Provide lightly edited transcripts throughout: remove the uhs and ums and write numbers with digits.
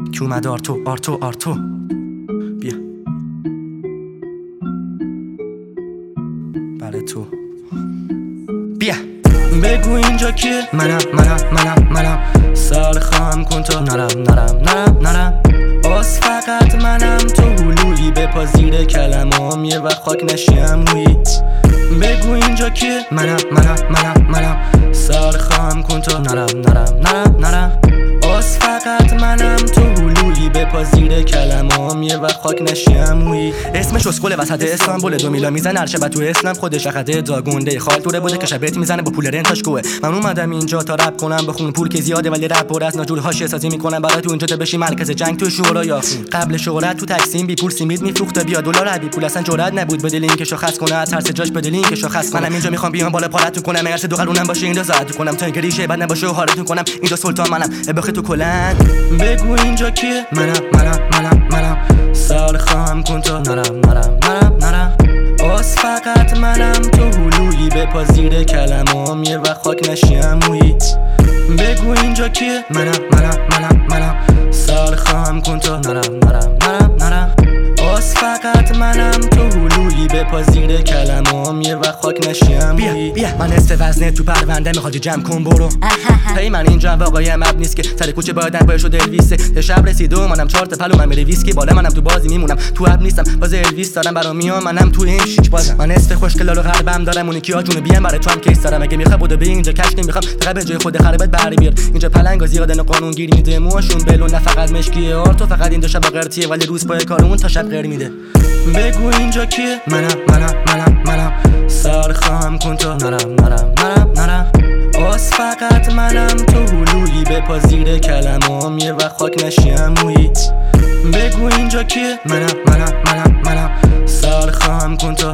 کی اومد؟ آرتو بیا برای تو. بیا بگو اینجا کیه؟ منم سال خواهم کن تا نرم باز فقط منم تو هلویی بپا زیر کلمام یه وقت خاک نشیم مویی. بگو اینجا کیه؟ منم سال خواهم کن تا نرم باز فقط منم تو هلویی بپا زیر کلمام یه وقت خاک نشیم مویی. اسمش اسکل وسط استانبول 2 میلا میزنه هرشبه تو اسلام خودش خده داگونده خال دوره بوده که شبت میزنه با پول رنتاش کوه. من اومدم اینجا تا رپ کنم بخون پول که زیاده ولی رپ پر از ناجور حاشیه سازی میکنم برات تو اینجا بشی مرکز جنگ تو شورا یا خون. قبل شهرت تو تکسیم بی پول سیمید میفروخته بیا دلار بی پول اصلا جرئت نبود بدل این که شخص کنه از هر جاش بدل این که شخص منم اینجا میخوام بیام بالا پارتون کنم اگر دو قرونم باشه اینجا زادتون کنم تا اینکه ریشه بعد نباشه و حالتون کنم اینجا سلطان منم بخی تو کلن. بگو اینجا کیه؟ منم سال خواهم کن تا نرم باز فقط منم تو هلویی بپا زیر کلمام یه وقت خاک نشیم مویی. بگو اینجا کیه؟ منم سال خواهم کن تا نرم باز فقط منم تو هلویی بپا زیر کلمام یه وقت خاک نشیم مویی. بیا من وزنه تو پرونده میخواد جمع کن برو. هی من اینجا واقعا مب نیست که سر کوچه بایدن باید شد الویسه. تا شب رسید و منم 4 تا پلو من میره ویسکی بالا منم تو بازی میمونم تو اب نیستم باز الویس دارم برام میام منم تو این شیش بازم. من خوشگلال و غربم دارم اون کیا جون بیام برای تو هم کیس دارم اگه میخواد بده به اینجا کش نمیخوام فقط به جای خود خرابت بری بیار اینجا پلنگا زیادن قانون گیری میده موشون بلون نه فقط مشکیه آرتو فقط اینجا شب قرتیه ولی روز پای کارمون تا شب غیر میده. بگو اینجا کیه؟ منم سال خواهم کن تا نرم باز فقط منم تو هلویی بپا زیر کلمام یه وقت خاک نشیم مویی. بگو اینجا کیه؟ منم سال خواهم کن تا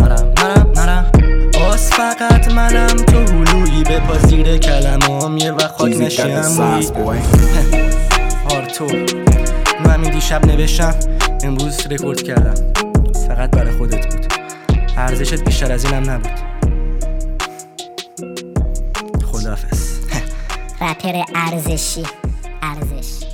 نرم باز فقط منم تو هلویی بپا زیر کلمام یه وقت خاک نشیم مویی. آرتو من این دیشب نوشتم امروز رکورد کردم فقط برای خودت بود ارزشت بیشتر از اینم نبود. خداحافظ. رپر ارزشی